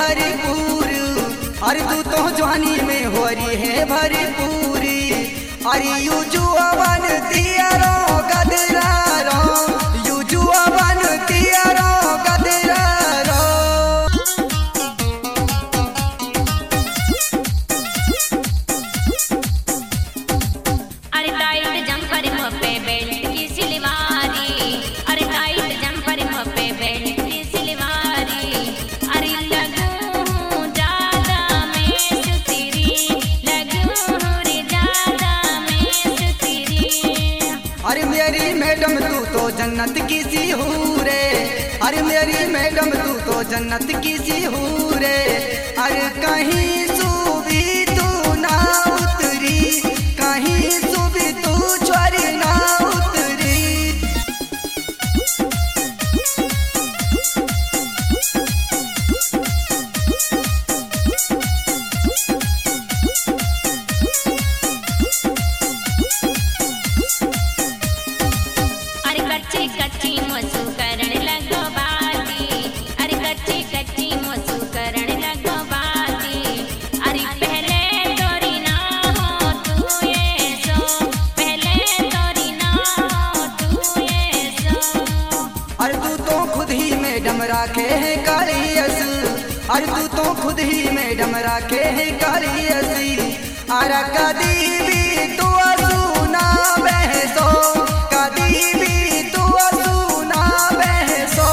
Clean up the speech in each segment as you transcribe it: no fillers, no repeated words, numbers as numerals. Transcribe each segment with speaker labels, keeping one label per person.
Speaker 1: भरपूर, अरे तू तो जवानी में हो रही है भरपूरी। अरे यू जुआवन तियारो गदरारो, यू जुआवन तियारो गदरारो।
Speaker 2: अरे टाइट जंपर पे बेल्ट की सिलवारी, अरे टाइट जंपर पे बेल्ट की सिलवारी। अरे लगूं ज्यादा मैं सुतीरी, लगूं रे ज्यादा मैं सुतीरी।
Speaker 1: अरे मेरी मैडम तू तो जन्नत की सी हूरे, अरे मेरी मैडम तू तो जन्नत की सी हूरे। अरे कहीं सूबी तू ना उतरी, कहीं सूबी तू छोरी ना उतरी।
Speaker 2: अरे कच्ची कच्ची मोसू करण लगो बाती, अरे कच्ची कच्ची मोसू करण लगो बाती। अरे पहले तोरी ना हो तू ये सो, पहले तोरी ना हो तू ये सो।
Speaker 1: अरे तू तो खुद ही मैडम राखे है कालियस, अरे तू तो खुद ही मैडम राखे है कालियसी। अरे कदी भी तू सुना बहसो, कदी भी तू सुना बहसो।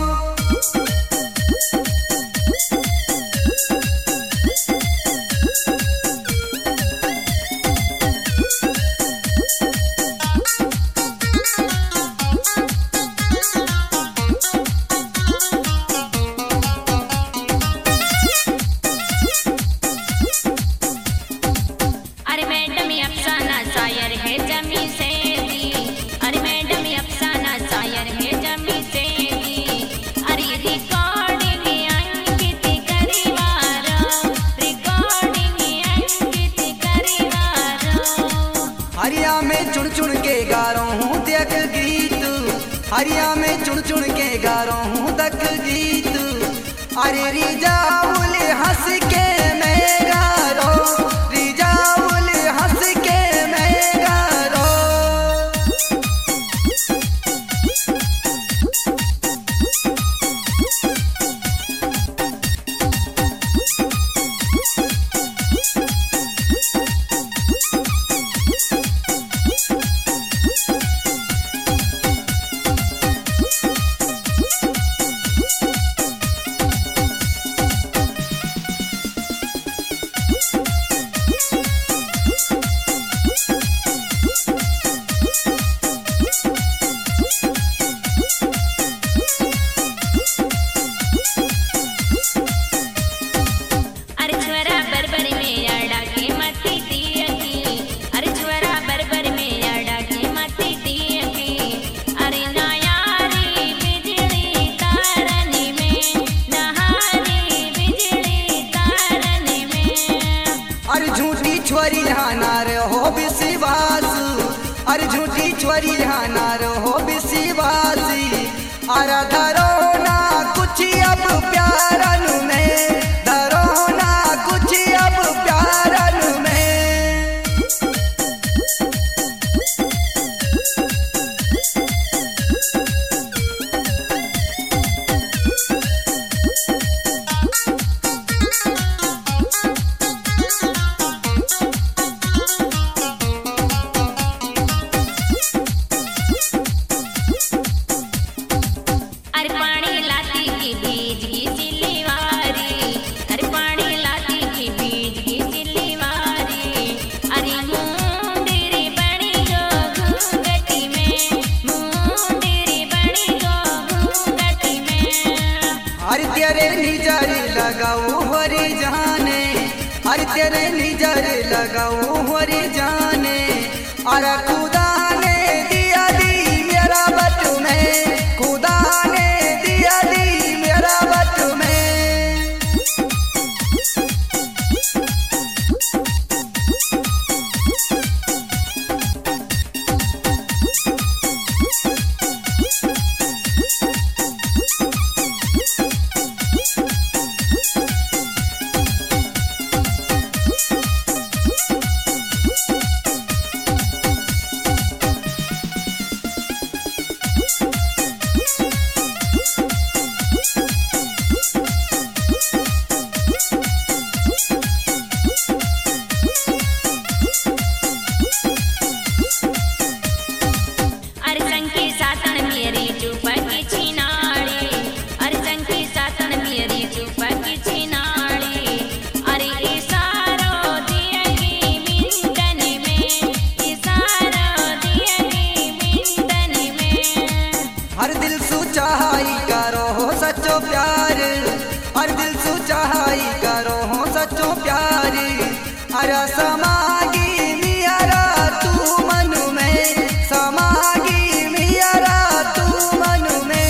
Speaker 2: अरे मैडम ये अफसाना शायर है जमी से दी, अरे मैडम ये अफसाना शायर है जमी से दी। अरे रिकॉर्डिंग अंकित करीवारो, रिकॉर्डिंग अंकित करीवारो।
Speaker 1: हरिया में चुन चुन के गा रहा हूँ तक गीत, हरिया में चुन चुन के गा रहा हूँ तक गीत। अरे रिजाउल हंस के मैं गा रहा हूँ, रिजाउल हंस के मैं गा रहा हूँ।
Speaker 2: अरे छुरा बरबर में अड़ा के मती दिया की, अरे छुरा बरबर में अड़ा के मती दिया की। अरे नायारी बिजली तारनी में, नहारी बिजली तारनी में।
Speaker 1: अरे झूठी छोरी हाना रहो विश्वास, अरे झूठी छोरी हाना रहो विश्वासी। अरे धरो ना कुछ अब प्यारन में, धरो ना कुछ अब प्यारन में।
Speaker 2: अरे पानी लाती की बीज की सिलवारी, अरे पानी लाती की बीज की सिलवारी। अरे मुंडेरी बनी गो घूंघटी में, मुंडेरी बनी गो घूंघटी में।
Speaker 1: अरे तेरे निजर लगाओ हरे जाने, अरे तेरे निजर लगाओ हरे जाने। अरे खुदा ने दिया दी मेरा बट में, खुदा ने दिया दी मेरा बट में। अरे समागी मियारा तू मन में, समागी मियारा तू मन में।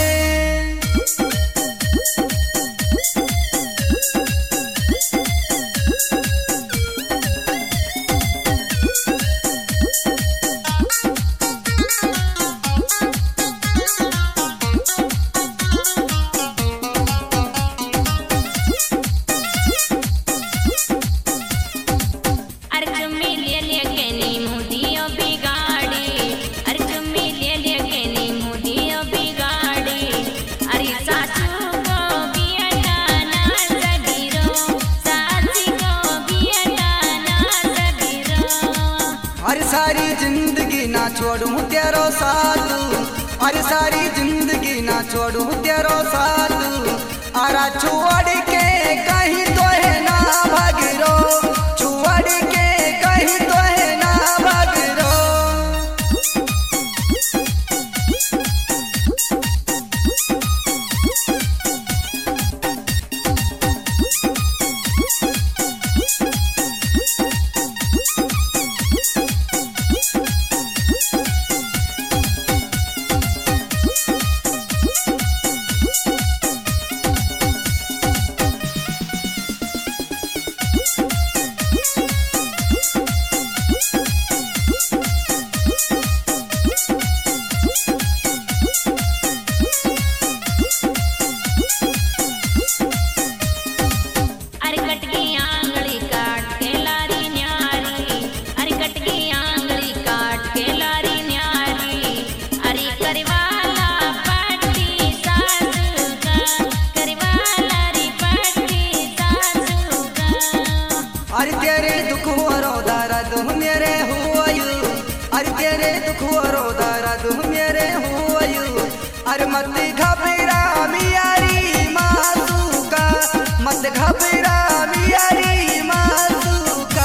Speaker 1: अरे सारी जिंदगी ना छोड़ूं तेरो साथ, अरे सारी जिंदगी ना छोड़ूं तेरो साथ। अरे छोड़ के कहीं तो है ना भागरो, छोड़ के कहीं तो है ना भागरो। अरे तेरे दुख रो दर्द मेरे हुआयु, अरे तेरे दुख रो दर्द मेरे हुआयु। अरे मत घबरा मियारी मासूका, मत घबरा मियारी मासूका।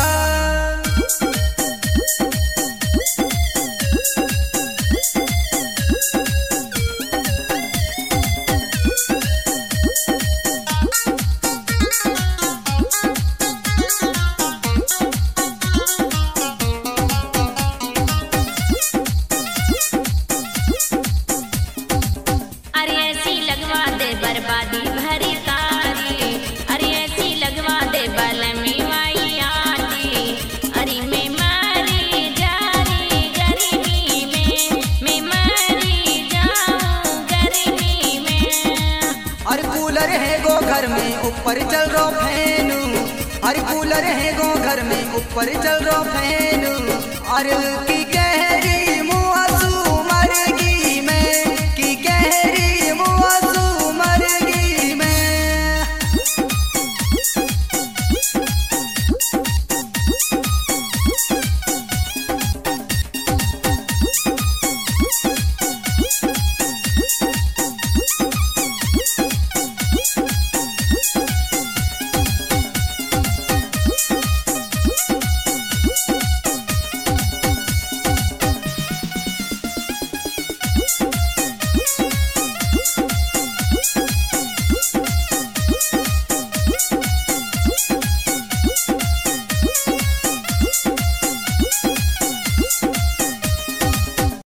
Speaker 2: बर्बादी भरी तारी, अरे ऐसी लगवा दे बलमी माई आती। अरे मैं मारी जा रही गर्मी में, मैं मारी जाऊं गर्मी में।
Speaker 1: अरे कूलर है गो घर में ऊपर चल रो फैनू, अरे कूलर है गो घर में ऊपर चल रो फैनू। अरे की गहरी मुआसू मरगी में, की गहरी